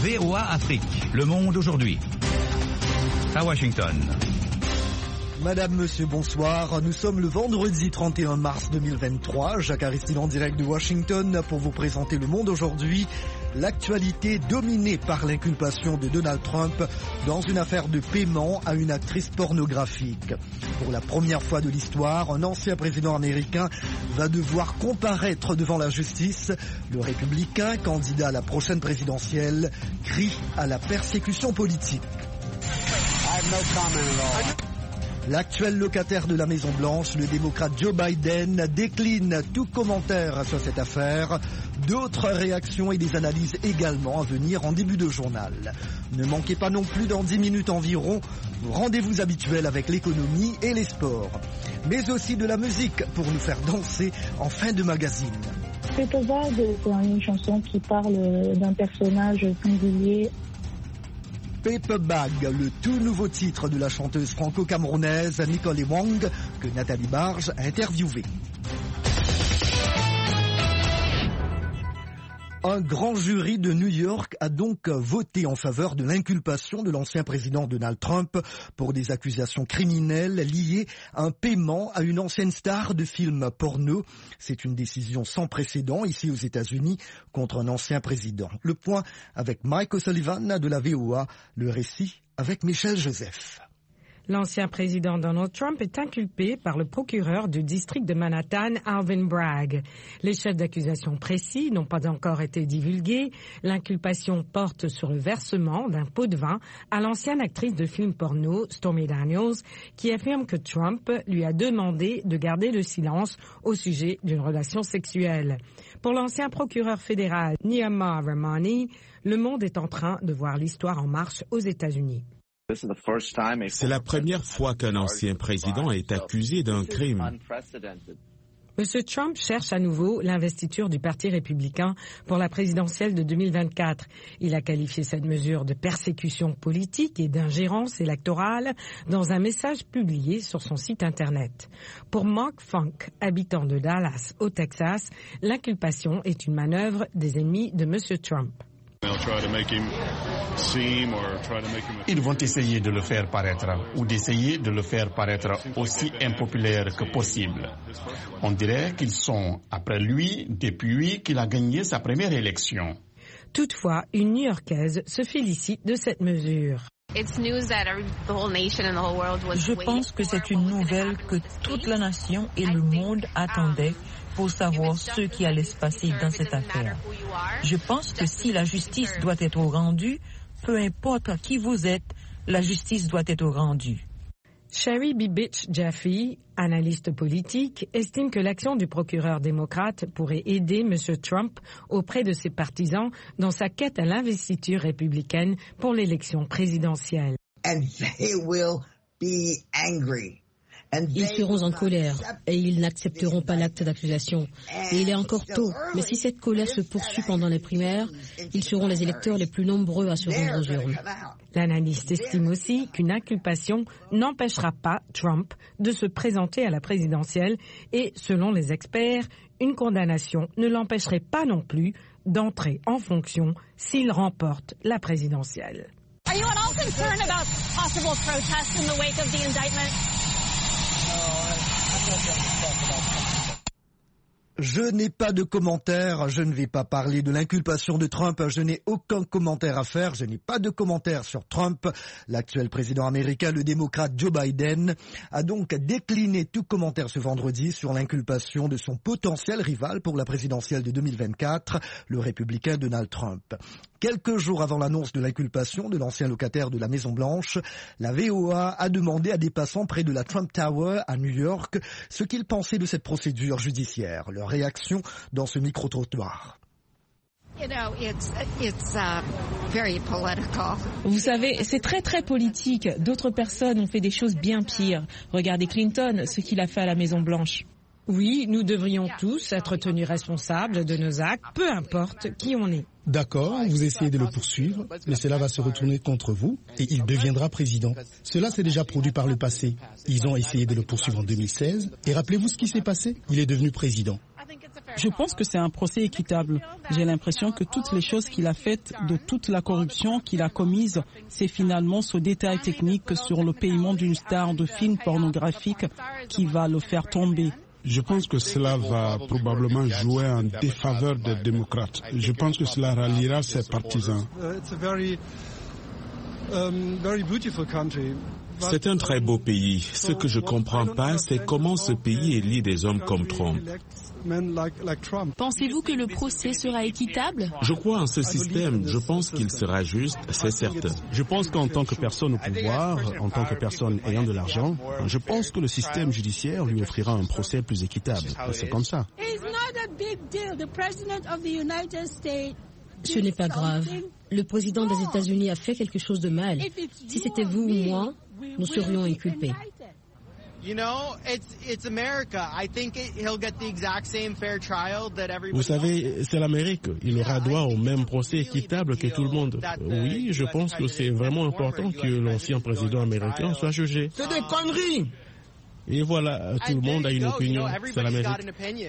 VOA Afrique, le monde aujourd'hui. À Washington. Madame, monsieur, bonsoir. Nous sommes le vendredi 31 mars 2023. Jacques Aristide en direct de Washington pour vous présenter Le Monde aujourd'hui. L'actualité dominée par l'inculpation de Donald Trump dans une affaire de paiement à une actrice pornographique. Pour la première fois de l'histoire, un ancien président américain va devoir comparaître devant la justice. Le républicain, candidat à la prochaine présidentielle, crie à la persécution politique. L'actuel locataire de la Maison-Blanche, le démocrate Joe Biden, décline tout commentaire sur cette affaire. D'autres réactions et des analyses également à venir en début de journal. Ne manquez pas non plus dans 10 minutes environ vos rendez-vous habituels avec l'économie et les sports. Mais aussi de la musique pour nous faire danser en fin de magazine. Paper Bag, c'est une chanson qui parle d'un personnage singulier. Paper Bag, le tout nouveau titre de la chanteuse franco-camerounaise Nicole Wong, que Nathalie Barge a interviewée. Un grand jury de New York a donc voté en faveur de l'inculpation de l'ancien président Donald Trump pour des accusations criminelles liées à un paiement à une ancienne star de films porno. C'est une décision sans précédent ici aux États-Unis contre un ancien président. Le point avec Mike O'Sullivan de la VOA, le récit avec Michel Joseph. L'ancien président Donald Trump est inculpé par le procureur du district de Manhattan, Alvin Bragg. Les chefs d'accusation précis n'ont pas encore été divulgués. L'inculpation porte sur le versement d'un pot de vin à l'ancienne actrice de films porno, Stormy Daniels, qui affirme que Trump lui a demandé de garder le silence au sujet d'une relation sexuelle. Pour l'ancien procureur fédéral, Niyama Rahmani, le monde est en train de voir l'histoire en marche aux États-Unis. C'est la première fois qu'un ancien président est accusé d'un crime. M. Trump cherche à nouveau l'investiture du Parti républicain pour la présidentielle de 2024. Il a qualifié cette mesure de persécution politique et d'ingérence électorale dans un message publié sur son site Internet. Pour Mark Funk, habitant de Dallas, au Texas, l'inculpation est une manœuvre des ennemis de M. Trump. Ils vont essayer de le faire paraître ou d'essayer de le faire paraître aussi impopulaire que possible. On dirait qu'ils sont après lui depuis qu'il a gagné sa première élection. Toutefois, une New-Yorkaise se félicite de cette mesure. Je pense que c'est une nouvelle que toute la nation et le monde attendaient pour savoir ce qui allait se passer dans cette affaire. Je pense que si la justice doit être rendue, peu importe qui vous êtes, la justice doit être rendue. Sherry Bibitch Jaffe, analyste politique, estime que l'action du procureur démocrate pourrait aider M. Trump auprès de ses partisans dans sa quête à l'investiture républicaine pour l'élection présidentielle. Ils seront en colère et ils n'accepteront pas l'acte d'accusation. Et il est encore tôt, mais si cette colère se poursuit pendant les primaires, ils seront les électeurs les plus nombreux à se rendre aux urnes. L'analyste estime aussi qu'une inculpation n'empêchera pas Trump de se présenter à la présidentielle et, selon les experts, une condamnation ne l'empêcherait pas non plus d'entrer en fonction s'il remporte la présidentielle. Are you at all concerned about possible protests in the wake of the indictment? Je n'ai pas de commentaire, je ne vais pas parler de l'inculpation de Trump, je n'ai aucun commentaire à faire, je n'ai pas de commentaire sur Trump. L'actuel président américain, le démocrate Joe Biden, a donc décliné tout commentaire ce vendredi sur l'inculpation de son potentiel rival pour la présidentielle de 2024, le républicain Donald Trump. Quelques jours avant l'annonce de l'inculpation de l'ancien locataire de la Maison-Blanche, la VOA a demandé à des passants près de la Trump Tower à New York ce qu'ils pensaient de cette procédure judiciaire. Leur réaction dans ce micro-trottoir. Vous savez, c'est très politique. D'autres personnes ont fait des choses bien pires. Regardez Clinton, ce qu'il a fait à la Maison-Blanche. Oui, nous devrions tous être tenus responsables de nos actes, peu importe qui on est. D'accord, vous essayez de le poursuivre, mais cela va se retourner contre vous et il deviendra président. Cela s'est déjà produit par le passé. Ils ont essayé de le poursuivre en 2016 et rappelez-vous ce qui s'est passé. Il est devenu président. Je pense que c'est un procès équitable. J'ai l'impression que toutes les choses qu'il a faites, de toute la corruption qu'il a commise, c'est finalement ce détail technique sur le paiement d'une star de film pornographique qui va le faire tomber. Je pense que cela va probablement jouer en défaveur des démocrates. Je pense que cela ralliera ses partisans. C'est un très beau pays. Ce que je ne comprends pas, c'est comment ce pays élit des hommes comme Trump. Pensez-vous que le procès sera équitable? Je crois en ce système. Je pense qu'il sera juste, c'est certain. Je pense qu'en tant que personne au pouvoir, en tant que personne ayant de l'argent, je pense que le système judiciaire lui offrira un procès plus équitable. C'est comme ça. Ce n'est pas grave. Le président des États-Unis a fait quelque chose de mal. Si c'était vous ou moi, nous serions inculpés. Vous savez, c'est l'Amérique. Il aura droit au même procès équitable que tout le monde. Oui, je pense que c'est vraiment important que l'ancien président américain soit jugé. C'est des conneries! Et voilà, tout le monde a une opinion. C'est l'Amérique.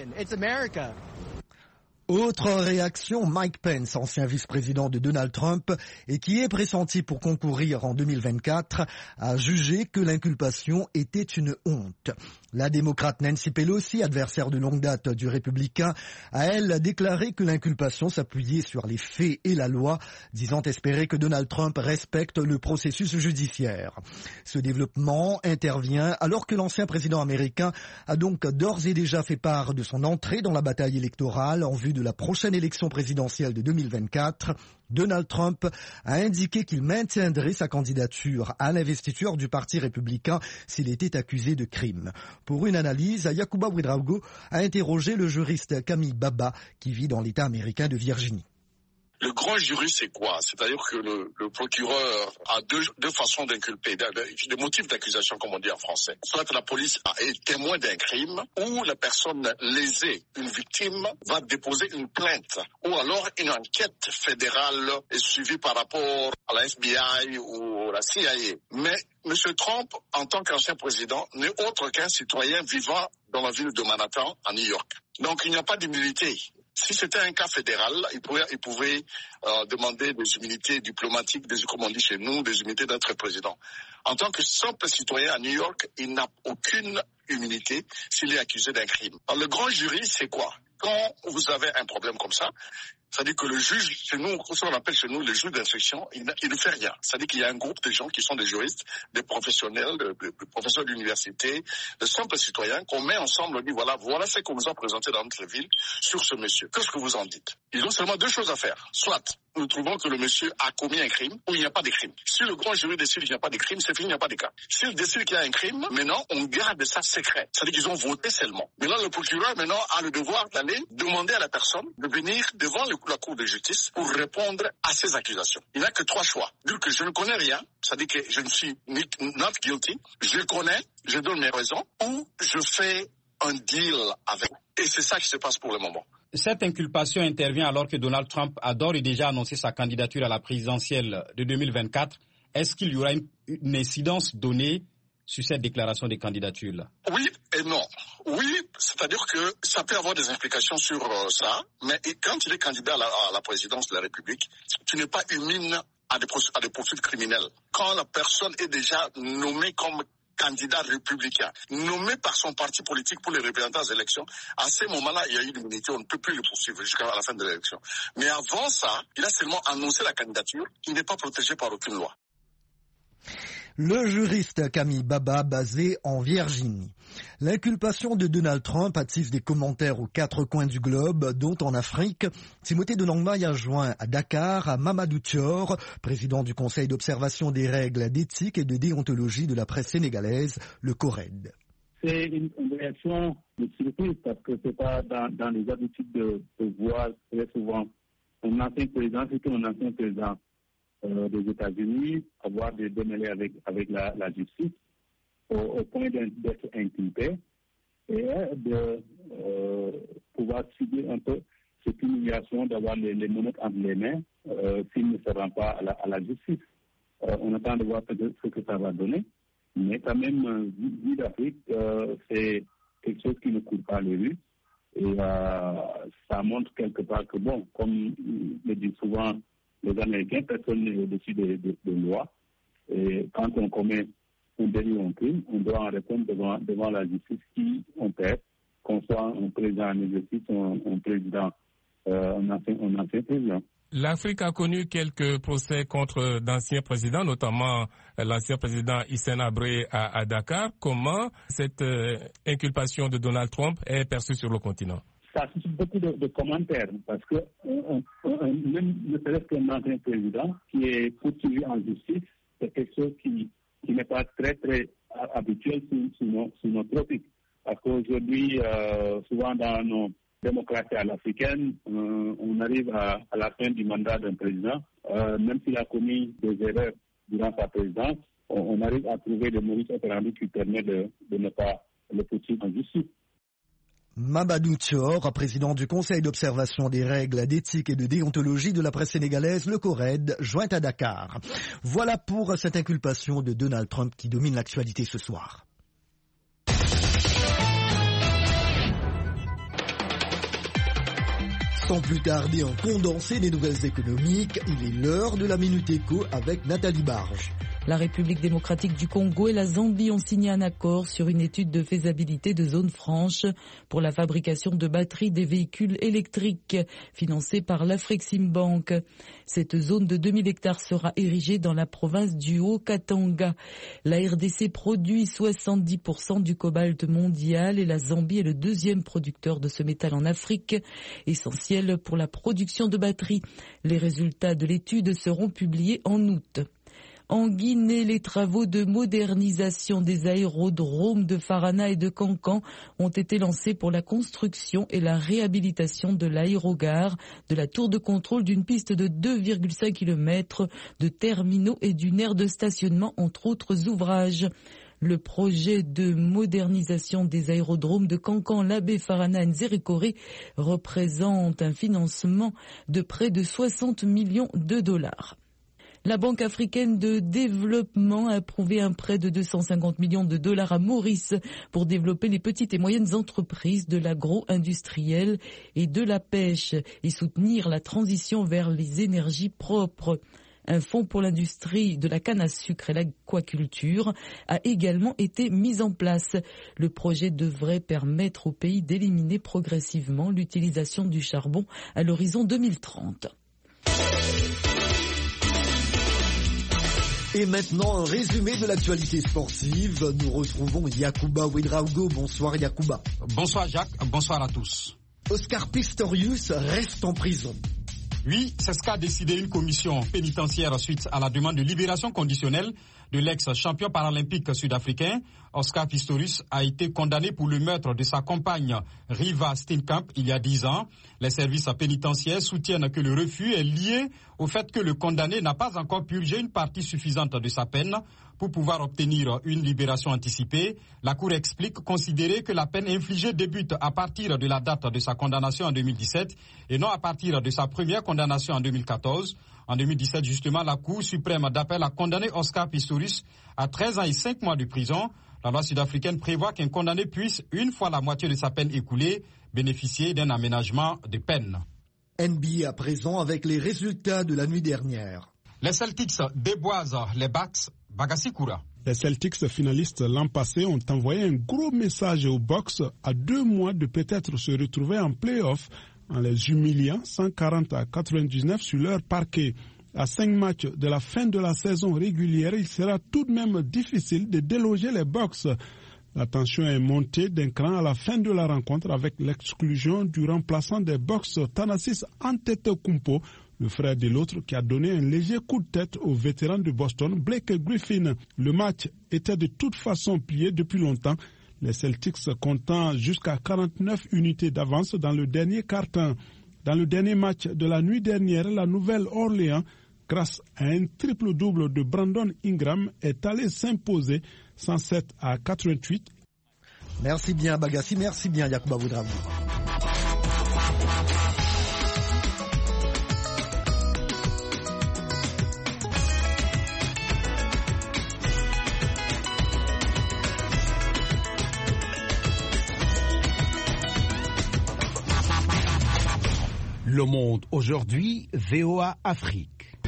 Autre réaction, Mike Pence, ancien vice-président de Donald Trump et qui est pressenti pour concourir en 2024, a jugé que l'inculpation était une honte. La démocrate Nancy Pelosi, adversaire de longue date du républicain, a elle déclaré que l'inculpation s'appuyait sur les faits et la loi, disant espérer que Donald Trump respecte le processus judiciaire. Ce développement intervient alors que l'ancien président américain a donc d'ores et déjà fait part de son entrée dans la bataille électorale en vue de la prochaine élection présidentielle de 2024. Donald Trump a indiqué qu'il maintiendrait sa candidature à l'investiture du Parti républicain s'il était accusé de crime. Pour une analyse, Yacouba Ouedraogo a interrogé le juriste Camille Baba qui vit dans l'État américain de Virginie. Le grand jury, c'est quoi? C'est-à-dire que le procureur a deux façons d'inculper, des motifs d'accusation, comme on dit en français. Soit la police est témoin d'un crime, ou la personne lésée, une victime, va déposer une plainte. Ou alors une enquête fédérale est suivie par rapport à la FBI ou à la CIA. Mais M. Trump, en tant qu'ancien président, n'est autre qu'un citoyen vivant dans la ville de Manhattan, à New York. Donc il n'y a pas d'immunité. Si c'était un cas fédéral, il pouvait demander des immunités diplomatiques, comme on dit chez nous, des immunités d'être président. En tant que simple citoyen à New York, il n'a aucune immunité s'il est accusé d'un crime. Alors, le grand jury, c'est quoi? Quand vous avez un problème comme ça, c'est-à-dire que le juge, chez nous, ce qu'on appelle chez nous le juge d'instruction, il ne fait rien. C'est-à-dire qu'il y a un groupe de gens qui sont des juristes, des professionnels, des professeurs d'université, de simples citoyens qu'on met ensemble, on dit voilà ce qu'on nous a présenté dans notre ville sur ce monsieur. Qu'est-ce que vous en dites? Ils ont seulement deux choses à faire. Soit nous trouvons que le monsieur a commis un crime ou il n'y a pas de crime. Si le grand jury décide qu'il n'y a pas de crime, c'est fini, il n'y a pas de cas. S'il décide qu'il y a un crime, maintenant, on garde ça secret. C'est-à-dire qu'ils ont voté seulement. Mais là, le procureur, maintenant, a le devoir d'aller demander à la personne de venir devant la Cour de justice pour répondre à ces accusations. Il n'a que trois choix. Dire que je ne connais rien, c'est-à-dire que je ne suis not guilty, je connais, je donne mes raisons, ou je fais un deal avec. Et c'est ça qui se passe pour le moment. Cette inculpation intervient alors que Donald Trump a d'ores et déjà annoncé sa candidature à la présidentielle de 2024. Est-ce qu'il y aura une incidence donnée sur cette déclaration de candidature-là? Oui et non. Oui, c'est-à-dire que ça peut avoir des implications sur ça, mais quand il est candidat à la présidence de la République, tu n'es pas immune à des poursuites criminelles. Quand la personne est déjà nommée comme candidat républicain, nommé par son parti politique pour les représentants aux élections, à ce moment-là, il y a eu l'immunité, on ne peut plus le poursuivre jusqu'à la fin de l'élection. Mais avant ça, il a seulement annoncé la candidature, il n'est pas protégé par aucune loi. Le juriste Camille Baba, basé en Virginie. L'inculpation de Donald Trump attise des commentaires aux quatre coins du globe, dont en Afrique. Timothée de Langmaille a joint à Dakar à Mamadou Thior, président du Conseil d'observation des règles d'éthique et de déontologie de la presse sénégalaise, le CORED. C'est une réaction de surprise parce que c'est pas dans les habitudes de voir très souvent un ancien président, surtout un ancien président des États-Unis, avoir des démêlés avec la justice au point d'être inculpé et de pouvoir subir un peu cette humiliation d'avoir les menottes entre les mains s'il ne se rend pas à la justice. On attend de voir ce que ça va donner, mais quand même, vu d'Afrique, c'est quelque chose qui ne court pas les rues. Et ça montre quelque part que, bon, comme le disent souvent les Américains, personne n'est au-dessus des lois. Et quand on commet un délit ou un crime, on doit en répondre devant la justice qui on perd, qu'on soit un président en exercice ou un président, un ancien président. L'Afrique a connu quelques procès contre d'anciens présidents, notamment l'ancien président Hissène Habré à Dakar. Comment cette inculpation de Donald Trump est perçue sur le continent? Ça suscite beaucoup de commentaires parce que même ne serait-ce qu'un ancien président qui est poursuivi en justice, c'est quelque chose qui n'est pas très habituel sous nos tropiques. Parce qu'aujourd'hui, souvent dans nos démocratie à l'africaine, on arrive à la fin du mandat d'un président, même s'il a commis des erreurs durant sa présidence, on arrive à trouver des modus operandi qui permettent de ne pas le poursuivre en justice. Mamadou Thior, président du Conseil d'observation des règles d'éthique et de déontologie de la presse sénégalaise, le CORED, joint à Dakar. Voilà pour cette inculpation de Donald Trump qui domine l'actualité ce soir. Sans plus tarder, en condensé des nouvelles économiques, il est l'heure de la Minute Éco avec Nathalie Barge. La République démocratique du Congo et la Zambie ont signé un accord sur une étude de faisabilité de zone franche pour la fabrication de batteries des véhicules électriques financée par l'Afreximbank. Cette zone de 2000 hectares sera érigée dans la province du Haut-Katanga. La RDC produit 70% du cobalt mondial et la Zambie est le deuxième producteur de ce métal en Afrique, essentiel pour la production de batteries. Les résultats de l'étude seront publiés en août. En Guinée, les travaux de modernisation des aérodromes de Farana et de Kankan ont été lancés pour la construction et la réhabilitation de l'aérogare, de la tour de contrôle d'une piste de 2,5 km, de terminaux et d'une aire de stationnement, entre autres ouvrages. Le projet de modernisation des aérodromes de Kankan, Labé, Farana et Nzérékoré représente un financement de près de 60 millions de dollars. La Banque africaine de développement a approuvé un prêt de 250 millions de dollars à Maurice pour développer les petites et moyennes entreprises de l'agro-industriel et de la pêche et soutenir la transition vers les énergies propres. Un fonds pour l'industrie de la canne à sucre et l'aquaculture a également été mis en place. Le projet devrait permettre au pays d'éliminer progressivement l'utilisation du charbon à l'horizon 2030. Et maintenant, un résumé de l'actualité sportive. Nous retrouvons Yacouba Ouedraogo. Bonsoir Yacouba. Bonsoir Jacques, bonsoir à tous. Oscar Pistorius reste en prison. Oui, c'est ce qu'a décidé une commission pénitentiaire suite à la demande de libération conditionnelle de l'ex-champion paralympique sud-africain. Oscar Pistorius a été condamné pour le meurtre de sa compagne Riva Steenkamp il y a 10 ans. Les services pénitentiaires soutiennent que le refus est lié au fait que le condamné n'a pas encore purgé une partie suffisante de sa peine pour pouvoir obtenir une libération anticipée. La Cour explique considérer que la peine infligée débute à partir de la date de sa condamnation en 2017 et non à partir de sa première condamnation en 2014. En 2017, justement, la Cour suprême d'appel a condamné Oscar Pistorius à 13 ans et 5 mois de prison. La loi sud-africaine prévoit qu'un condamné puisse, une fois la moitié de sa peine écoulée, bénéficier d'un aménagement de peine. NBA à présent avec les résultats de la nuit dernière. Les Celtics déboisent les Bucks. Bagassi Koura. Les Celtics finalistes l'an passé ont envoyé un gros message aux Bucks à 2 mois de peut-être se retrouver en play-off en les humiliant 140-99 sur leur parquet. À 5 matchs de la fin de la saison régulière, il sera tout de même difficile de déloger les Bucks. La tension est montée d'un cran à la fin de la rencontre avec l'exclusion du remplaçant des Bucks, Thanasis Antetokounmpo, le frère de l'autre qui a donné un léger coup de tête au vétéran de Boston, Blake Griffin. Le match était de toute façon plié depuis longtemps, les Celtics comptant jusqu'à 49 unités d'avance dans le dernier quart-temps. Dans le dernier match de la nuit dernière, la Nouvelle-Orléans, grâce à un triple-double de Brandon Ingram, est allée s'imposer 107-88. Merci bien Bagassi, merci bien Yacouba Ouedraogo. Le Monde aujourd'hui, VOA Afrique.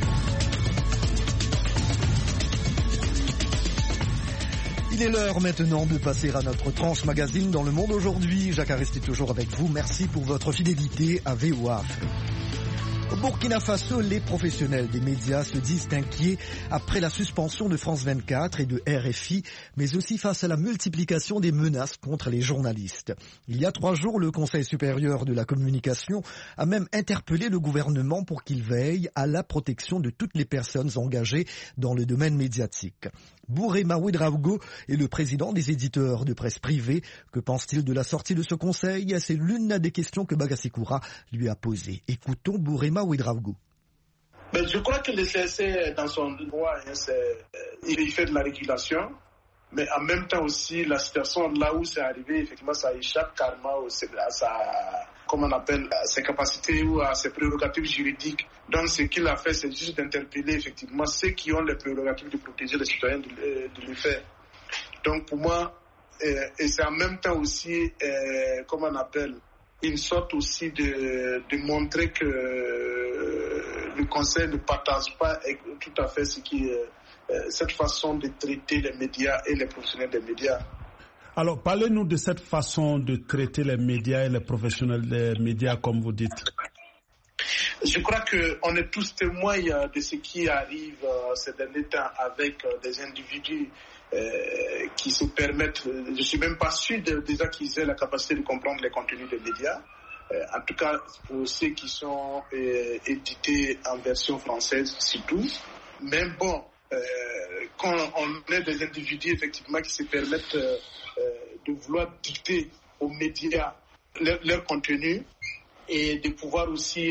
Il est l'heure maintenant de passer à notre tranche magazine dans Le Monde aujourd'hui. Jacques Aristide toujours avec vous. Merci pour votre fidélité à VOA Afrique. Au Burkina Faso, les professionnels des médias se disent inquiets après la suspension de France 24 et de RFI, mais aussi face à la multiplication des menaces contre les journalistes. Il y a 3 jours, le Conseil supérieur de la communication a même interpellé le gouvernement pour qu'il veille à la protection de toutes les personnes engagées dans le domaine médiatique. Bourema Ouedraogo est le président des éditeurs de presse privée. Que pense-t-il de la sortie de ce conseil? C'est l'une des questions que Bagassi-Koura lui a posées. Écoutons Bourema Ouedraogo. Je crois que le CSC, dans son droit, il fait de la régulation, mais en même temps aussi, la situation là où c'est arrivé, effectivement, ça échappe carrément à ses capacités ou à ses prérogatives juridiques. Donc, ce qu'il a fait, c'est juste d'interpeller effectivement ceux qui ont les prérogatives de protéger les citoyens de le faire. Donc, pour moi, et c'est en même temps aussi, une sorte aussi de montrer que le Conseil ne partage pas tout à fait cette façon de traiter les médias et les professionnels des médias. Alors, parlez-nous de cette façon de traiter les médias et les professionnels des médias, comme vous dites. Je crois qu'on est tous témoins de ce qui arrive ces derniers temps avec des individus qui se permettent, je ne suis même pas sûr déjà qu'ils aient la capacité de comprendre les contenus des médias. En tout cas, pour ceux qui sont édités en version française, surtout. Mais bon, quand on est des individus effectivement qui se permettent de vouloir dicter aux médias leur contenu et de pouvoir aussi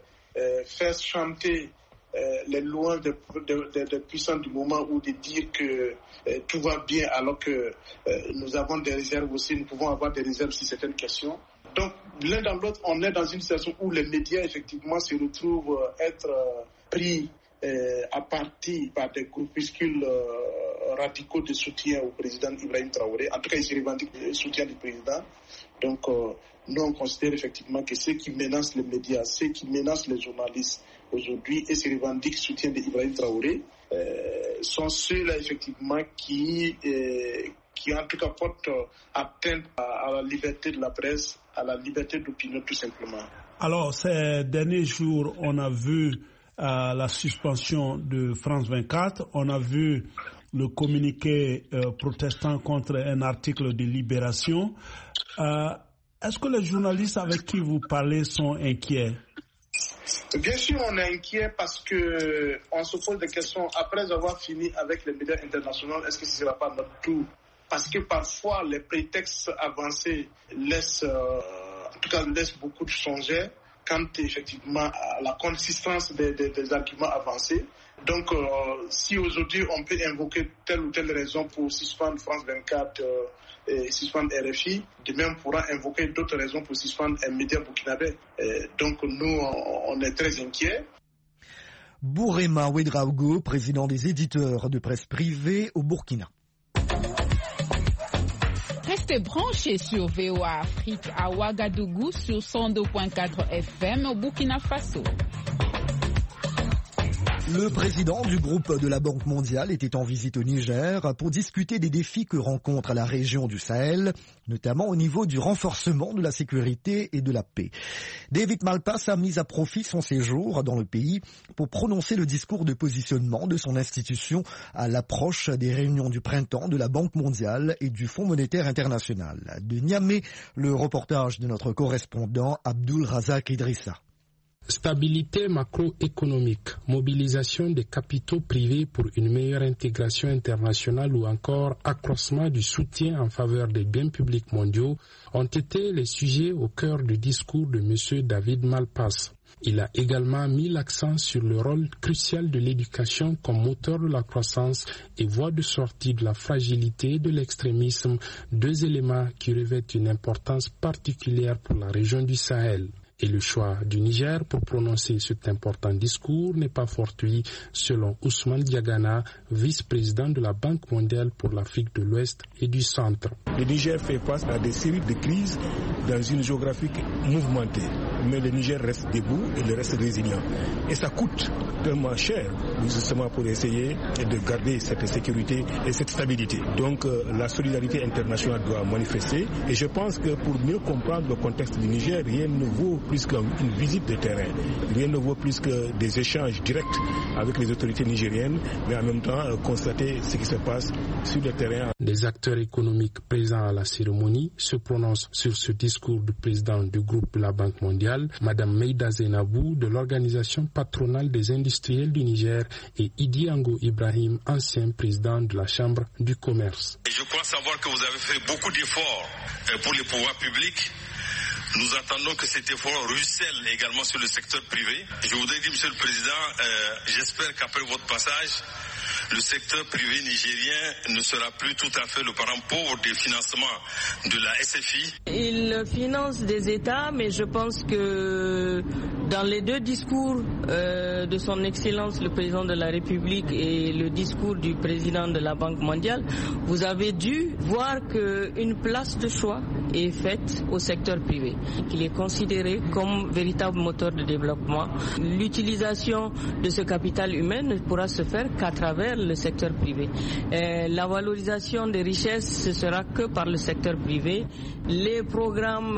faire chanter les louanges des puissants du moment ou de dire que tout va bien alors que nous avons des réserves aussi, nous pouvons avoir des réserves sur certaines questions. Donc l'un dans l'autre, on est dans une situation où les médias effectivement se retrouvent être pris à partie par des groupuscules radicaux de soutien au président Ibrahim Traoré. En tout cas, ils se revendiquent le soutien du président. Donc, nous, on considère effectivement que ceux qui menacent les médias, ceux qui menacent les journalistes aujourd'hui et se revendiquent le soutien d'Ibrahim Traoré, sont ceux-là, effectivement, qui en tout cas portent atteinte à la liberté de la presse, à la liberté d'opinion, tout simplement. Alors, ces derniers jours, on a vu la suspension de France 24, on a vu le communiqué protestant contre un article de Libération. Est-ce que les journalistes avec qui vous parlez sont inquiets? Bien sûr, on est inquiet parce que on se pose des questions après avoir fini avec les médias internationaux. Est-ce que ce ne sera pas notre tour? Parce que parfois, les prétextes avancés laissent beaucoup de changer quant effectivement à la consistance des arguments avancés. Donc, si aujourd'hui on peut invoquer telle ou telle raison pour suspendre France 24 et suspendre RFI, demain on pourra invoquer d'autres raisons pour suspendre un média burkinabé. Donc, nous, on est très inquiets. Bourema Ouedraogo, président des éditeurs de presse privée au Burkina. Restez branchés sur VOA Afrique à Ouagadougou sur 102.4 FM au Burkina Faso. Le président du groupe de la Banque mondiale était en visite au Niger pour discuter des défis que rencontre la région du Sahel, notamment au niveau du renforcement de la sécurité et de la paix. David Malpass a mis à profit son séjour dans le pays pour prononcer le discours de positionnement de son institution à l'approche des réunions du printemps de la Banque mondiale et du Fonds monétaire international. De Niamey, le reportage de notre correspondant Abdul Razak Idrissa. Stabilité macroéconomique, mobilisation des capitaux privés pour une meilleure intégration internationale ou encore accroissement du soutien en faveur des biens publics mondiaux ont été les sujets au cœur du discours de M. David Malpass. Il a également mis l'accent sur le rôle crucial de l'éducation comme moteur de la croissance et voie de sortie de la fragilité et de l'extrémisme, 2 éléments qui revêtent une importance particulière pour la région du Sahel. Et le choix du Niger pour prononcer cet important discours n'est pas fortuit, selon Ousmane Diagana, vice-président de la Banque mondiale pour l'Afrique de l'Ouest et du Centre. Le Niger fait face à des séries de crises dans une géographie mouvementée. mais le Niger reste debout et le reste résilient. Et ça coûte tellement cher, justement, pour essayer de garder cette sécurité et cette stabilité. Donc la solidarité internationale doit manifester. Et je pense que pour mieux comprendre le contexte du Niger, rien ne vaut plus qu'une visite de terrain. Rien ne vaut plus que des échanges directs avec les autorités nigériennes, mais en même temps constater ce qui se passe sur le terrain. Les acteurs économiques présents à la cérémonie se prononcent sur ce discours du président du groupe de la Banque mondiale, Madame Meïda Zainabou de l'Organisation patronale des industriels du Niger et Idi Ango Ibrahim, ancien président de la Chambre du commerce. Et je crois savoir que vous avez fait beaucoup d'efforts pour les pouvoirs publics. Nous attendons que cet effort ruisselle également sur le secteur privé. Je voudrais dire, Monsieur le Président, j'espère qu'après votre passage, le secteur privé nigérien ne sera plus tout à fait le parent pauvre des financements de la SFI. Il finance des États, mais je pense que dans les deux discours de son Excellence le Président de la République et le discours du Président de la Banque mondiale, vous avez dû voir qu'une place de choix est faite au secteur privé, qu'il est considéré comme véritable moteur de développement. L'utilisation de ce capital humain ne pourra se faire qu'à travers le secteur privé. La valorisation des richesses, ce sera que par le secteur privé. Les programmes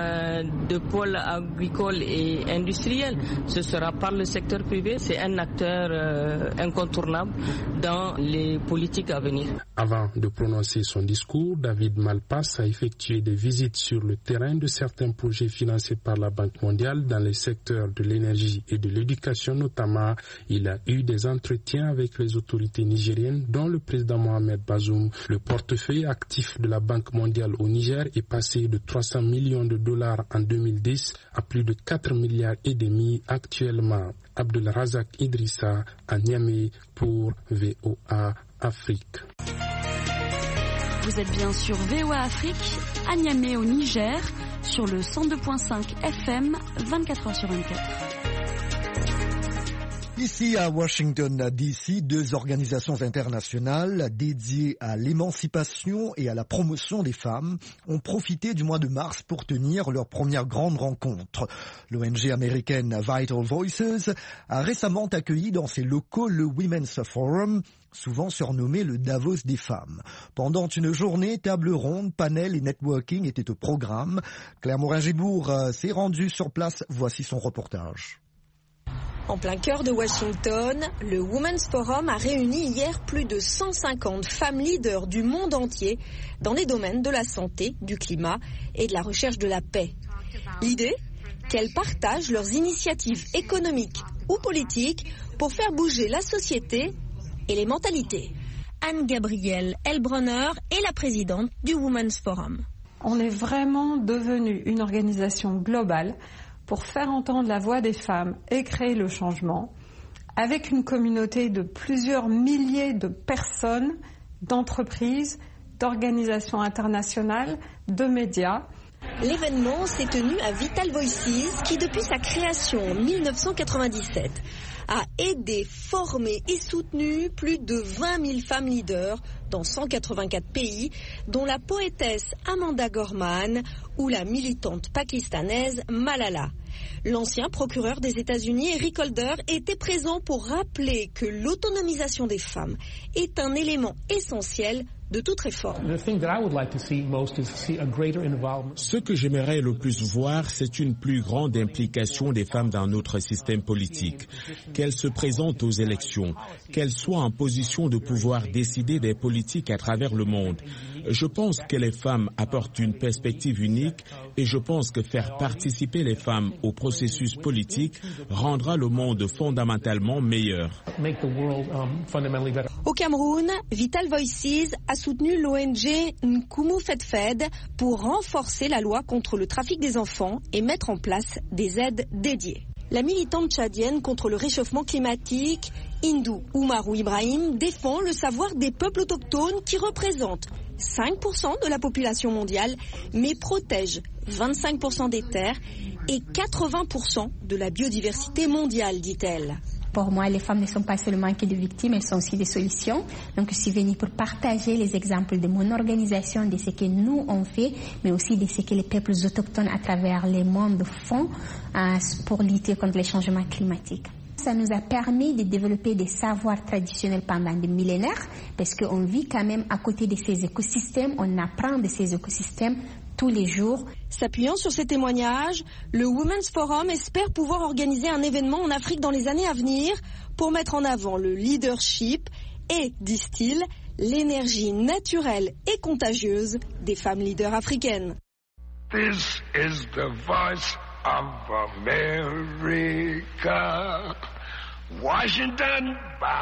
de pôle agricole et industriel, ce sera par le secteur privé. C'est un acteur incontournable dans les politiques à venir. Avant de prononcer son discours, David Malpass a effectué des visites sur le terrain de certains projets financés par la Banque mondiale dans les secteurs de l'énergie et de l'éducation notamment. Il a eu des entretiens avec les autorités nigériennes, dont le président Mohamed Bazoum. Le portefeuille actif de la Banque mondiale au Niger est passé de 300 millions de dollars en 2010 à plus de 4 milliards et demi actuellement. Abdul Razak Idrissa à Niamey pour VOA Afrique. Vous êtes bien sur VOA Afrique, à Niamey au Niger, sur le 102.5 FM, 24h sur 24. Ici à Washington DC, deux organisations internationales dédiées à l'émancipation et à la promotion des femmes ont profité du mois de mars pour tenir leur première grande rencontre. L'ONG américaine Vital Voices a récemment accueilli dans ses locaux le Women's Forum, souvent surnommé le Davos des femmes. Pendant une journée, table ronde, panel et networking étaient au programme. Claire Morin-Gibourg s'est rendue sur place. Voici son reportage. En plein cœur de Washington, le Women's Forum a réuni hier plus de 150 femmes leaders du monde entier dans les domaines de la santé, du climat et de la recherche de la paix. L'idée ? Qu'elles partagent leurs initiatives économiques ou politiques pour faire bouger la société et les mentalités. Anne-Gabrielle Elbronner est la présidente du Women's Forum. On est vraiment devenu une organisation globale pour faire entendre la voix des femmes et créer le changement, avec une communauté de plusieurs milliers de personnes, d'entreprises, d'organisations internationales, de médias. L'événement s'est tenu à Vital Voices, qui depuis sa création en 1997 a aidé, formé et soutenu plus de 20 000 femmes leaders dans 184 pays, dont la poétesse Amanda Gorman ou la militante pakistanaise Malala. L'ancien procureur des États-Unis, Eric Holder, était présent pour rappeler que l'autonomisation des femmes est un élément essentiel de toute réforme. Ce que j'aimerais le plus voir, c'est une plus grande implication des femmes dans notre système politique, qu'elles se présentent aux élections, qu'elles soient en position de pouvoir décider des politiques à travers le monde. Je pense que les femmes apportent une perspective unique et je pense que faire participer les femmes au processus politique rendra le monde fondamentalement meilleur. Au Cameroun, Vital Voices a soutenu l'ONG Nkumu Fed pour renforcer la loi contre le trafic des enfants et mettre en place des aides dédiées. La militante tchadienne contre le réchauffement climatique, Hindou Oumarou Ibrahim, défend le savoir des peuples autochtones qui représentent 5% de la population mondiale, mais protègent 25% des terres et 80% de la biodiversité mondiale, dit-elle. Pour moi, les femmes ne sont pas seulement que des victimes, elles sont aussi des solutions. Donc, je suis venue pour partager les exemples de mon organisation, de ce que nous on fait, mais aussi de ce que les peuples autochtones à travers le monde font pour lutter contre les changements climatiques. Ça nous a permis de développer des savoirs traditionnels pendant des millénaires, parce qu'on vit quand même à côté de ces écosystèmes, on apprend de ces écosystèmes tous les jours. S'appuyant sur ces témoignages, le Women's Forum espère pouvoir organiser un événement en Afrique dans les années à venir pour mettre en avant le leadership et, disent-ils, l'énergie naturelle et contagieuse des femmes leaders africaines. This is the voice of America. Washington,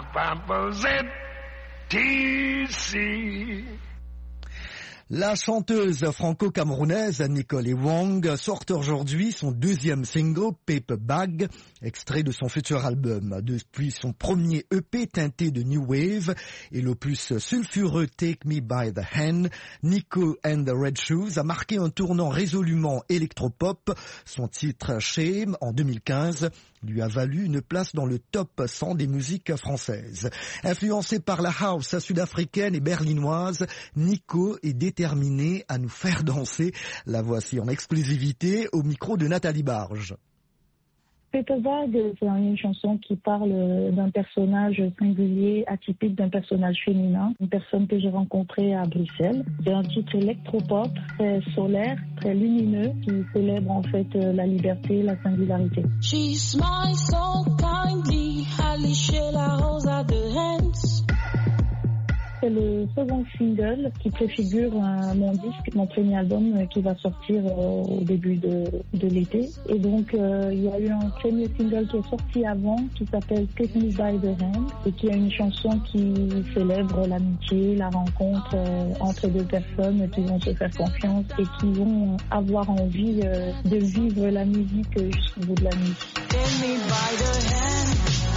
D.C. La chanteuse franco-camerounaise Nicole Wong sort aujourd'hui son deuxième single, Paper Bag, extrait de son futur album. Depuis son premier EP teinté de New Wave et l'opus sulfureux Take Me By The Hand, Nico and the Red Shoes a marqué un tournant résolument électropop. Son titre Shame en 2015 lui a valu une place dans le top 100 des musiques françaises. Influencé par la house sud-africaine et berlinoise, Nico est déterminé à nous faire danser. La voici en exclusivité au micro de Nathalie Barge. Paper Bag, c'est une chanson qui parle d'un personnage singulier, atypique, d'un personnage féminin, une personne que j'ai rencontrée à Bruxelles. C'est un titre électropop, très solaire, très lumineux, qui célèbre en fait la liberté, la singularité. She smiles so kindly, la rosa de hands. C'est le second single qui préfigure mon disque, mon premier album qui va sortir au début de l'été. Et donc, il y a eu un premier single qui est sorti avant, qui s'appelle Take Me By The Hand, et qui est une chanson qui célèbre l'amitié, la rencontre entre deux personnes qui vont se faire confiance et qui vont avoir envie de vivre la musique jusqu'au bout de la nuit. Take me by the hand.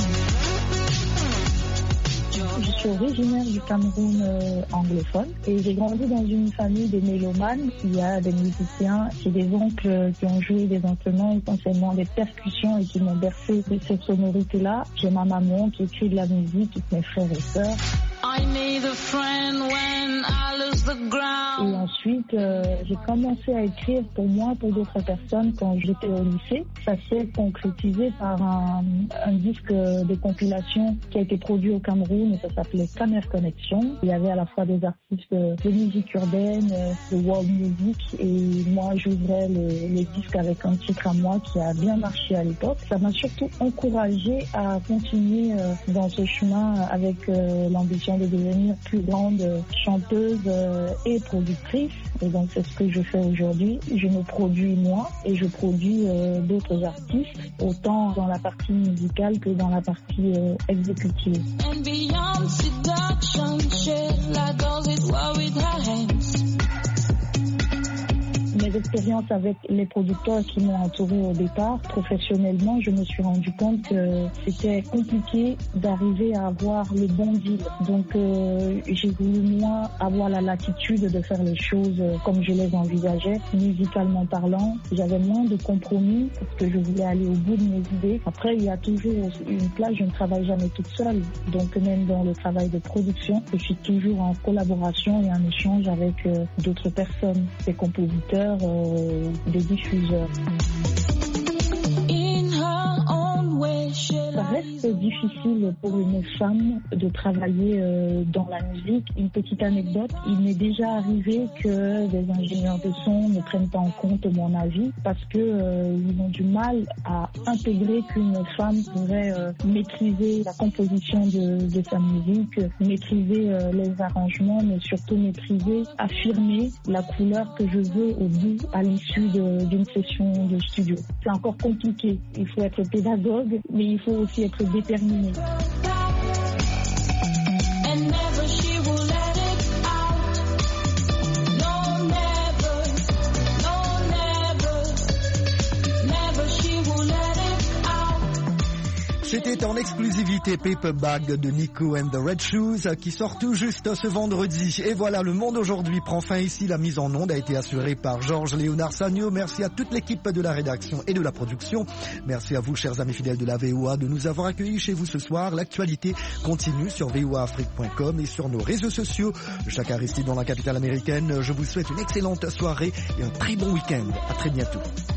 Je suis originaire du Cameroun anglophone et j'ai grandi dans une famille de mélomanes. Il y a des musiciens, j'ai des oncles qui ont joué des instruments, essentiellement des percussions et qui m'ont bercé de cette sonorité-là. J'ai ma maman qui écrit de la musique, mes frères et sœurs. I need a friend when I lose the ground. Et ensuite, j'ai commencé à écrire pour moi, pour d'autres personnes quand j'étais au lycée. Ça s'est concrétisé par un disque de compilation qui a été produit au Cameroun et ça s'appelait Camer Connection. Il y avait à la fois des artistes de musique urbaine, de world music et moi j'ouvrais les disques avec un titre à moi qui a bien marché à l'époque. Ça m'a surtout encouragée à continuer dans ce chemin avec l'ambition de devenir plus grande chanteuse et productrice. Et donc c'est ce que je fais aujourd'hui. Je me produis moi et je produis d'autres artistes, autant dans la partie musicale que dans la partie exécutive. And beyond seduction, shit like those it war with her hands. Mes expériences avec les producteurs qui m'ont entouré au départ, professionnellement, je me suis rendu compte que c'était compliqué d'arriver à avoir le bon deal. Donc j'ai voulu moi avoir la latitude de faire les choses comme je les envisageais, musicalement parlant. J'avais moins de compromis parce que je voulais aller au bout de mes idées. Après, il y a toujours une place, je ne travaille jamais toute seule. Donc même dans le travail de production, je suis toujours en collaboration et en échange avec d'autres personnes, des compositeurs, des diffuseurs. Ça reste difficile pour une femme de travailler dans la musique. Une petite anecdote, il m'est déjà arrivé que des ingénieurs de son ne prennent pas en compte mon avis parce que ils ont du mal à intégrer qu'une femme pourrait maîtriser la composition de sa musique, maîtriser les arrangements, mais surtout maîtriser, affirmer la couleur que je veux au bout, à l'issue d'une session de studio. C'est encore compliqué. Il faut être pédagogue, mais il faut aussi être déterminé. C'était en exclusivité Paper Bag de Nico and the Red Shoes qui sort tout juste ce vendredi. Et voilà, le monde aujourd'hui prend fin ici. La mise en onde a été assurée par Georges Léonard Sagno. Merci à toute l'équipe de la rédaction et de la production. Merci à vous, chers amis fidèles de la VOA, de nous avoir accueillis chez vous ce soir. L'actualité continue sur voaafrique.com et sur nos réseaux sociaux. Jacques Aristide dans la capitale américaine. Je vous souhaite une excellente soirée et un très bon week-end. À très bientôt.